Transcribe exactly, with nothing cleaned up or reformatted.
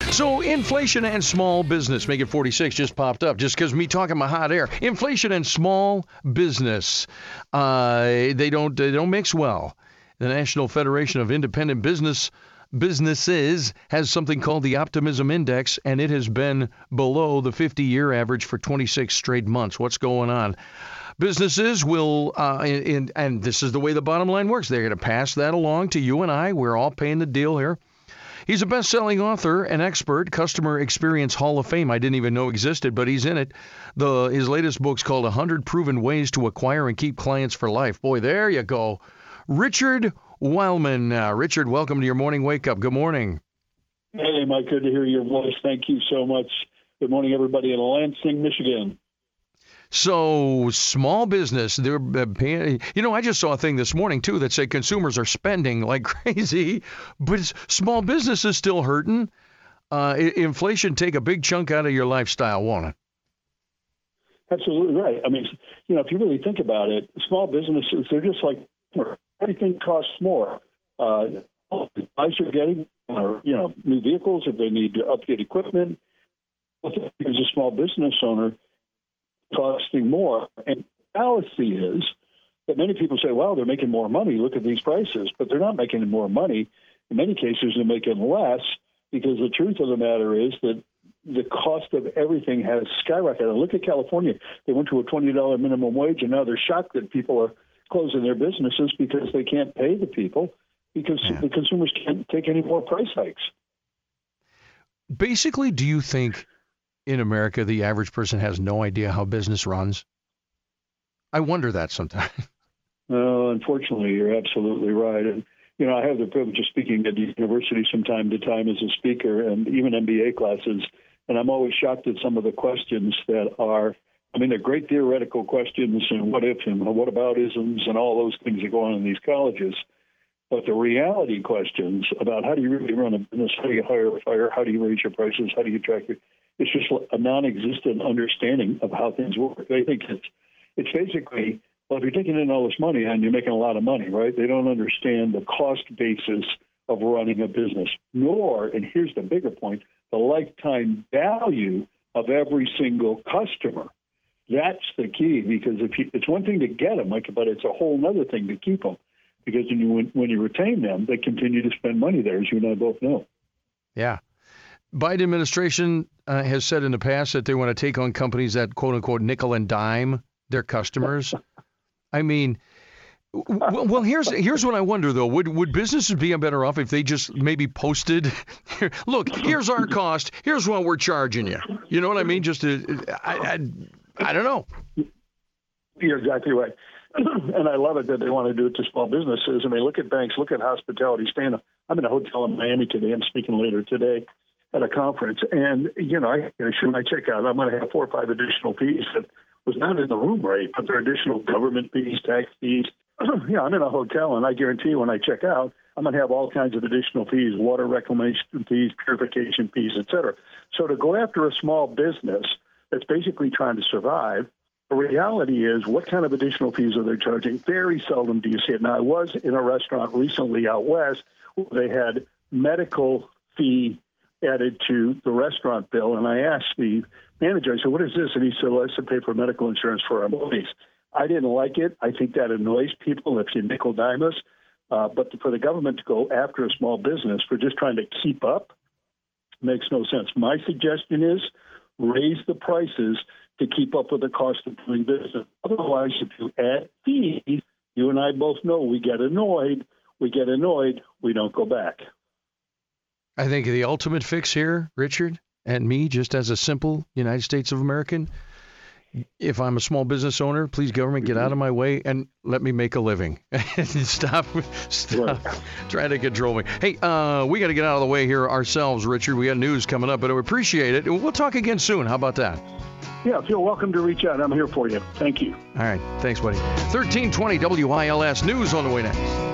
So inflation and small business, make it forty-six, just popped up just because me talking my hot air. Inflation and small business, uh, they don't they don't mix well. The National Federation of Independent Business Businesses has something called the Optimism Index, and it has been below the fifty-year average for twenty-six straight months. What's going on? Businesses will, uh, in, in, and this is the way the bottom line works. They're going to pass that along to you and I. We're all paying the deal here. He's a best-selling author, an expert, Customer Experience Hall of Fame. I didn't even know existed, but he's in it. The His latest book's called one hundred Proven Ways to Acquire and Keep Clients for Life. Boy, there you go. Richard Wildman. Uh, Richard, welcome to your morning wake-up. Good morning. Hey, Mike, good to hear your voice. Thank you so much. Good morning, everybody in Lansing, Michigan. So small business, they're paying, you know, I just saw a thing this morning, too, that said consumers are spending like crazy, but small business is still hurting. Uh, inflation take a big chunk out of your lifestyle, won't it? Absolutely right. I mean, you know, if you really think about it, small businesses, they're just like, everything costs more. Uh, the guys are getting, uh, you know, new vehicles, if they need to update equipment. As a small business owner, costing more. And the fallacy is that many people say, well, they're making more money. Look at these prices. But they're not making more money. In many cases, they're making less, because the truth of the matter is that the cost of everything has skyrocketed. Look at California. They went to a twenty dollars minimum wage, and now they're shocked that people are closing their businesses because they can't pay the people, because yeah. the consumers can't take any more price hikes. Basically, do you think in America, the average person has no idea how business runs? I wonder that sometimes. No, unfortunately, you're absolutely right. And, you know, I have the privilege of speaking at the university from time to time as a speaker, and even M B A classes. And I'm always shocked at some of the questions that are, I mean, they're great theoretical questions, and what if and what about isms and all those things that go on in these colleges. But the reality questions about how do you really run a business, how do you hire or fire, how do you raise your prices, how do you attract your, it's just a non-existent understanding of how things work. They think it's, it's basically, well, if you're taking in all this money and you're making a lot of money, right? They don't understand the cost basis of running a business, nor, and here's the bigger point, the lifetime value of every single customer. That's the key, because if you, it's one thing to get them, like, but it's a whole other thing to keep them. Because when you, when you retain them, they continue to spend money there, as you and I both know. Yeah. Biden administration uh, has said in the past that they want to take on companies that, quote unquote, nickel and dime their customers. I mean, w- well, here's here's what I wonder, though. Would would businesses be better off if they just maybe posted, look, here's our cost, here's what we're charging you. You know what I mean? Just to, I, I, I don't know. You're exactly right. And I love it that they want to do it to small businesses. I mean, look at banks, look at hospitality. Staying, I'm in a hotel in Miami today. I'm speaking later today at a conference. And, you know, I, when I check out, I'm going to have four or five additional fees that was not in the room rate, but they're additional government fees, tax fees. Yeah, I'm in a hotel, and I guarantee when I check out, I'm going to have all kinds of additional fees, water reclamation fees, purification fees, et cetera. So to go after a small business that's basically trying to survive, the reality is, what kind of additional fees are they charging? Very seldom do you see it. Now, I was in a restaurant recently out west where they had medical fee added to the restaurant bill, and I asked the manager, I said, what is this? And he said, well, it's to pay for medical insurance for our employees. I didn't like it. I think that annoys people if you nickel dime us. Uh, but for the government to go after a small business for just trying to keep up makes no sense. My suggestion is raise the prices to keep up with the cost of doing business. Otherwise, if you add fees, you and I both know we get annoyed. We get annoyed. We don't go back. I think the ultimate fix here, Richard, and me, just as a simple United States of American, if I'm a small business owner, please, government, get out of my way and let me make a living. stop stop right. trying to control me. Hey, uh, we got to get out of the way here ourselves, Richard. We got news coming up, but we appreciate it. We'll talk again soon. How about that? Yeah, feel welcome to reach out. I'm here for you. Thank you. All right. Thanks, buddy. thirteen twenty W I L S News on the way next.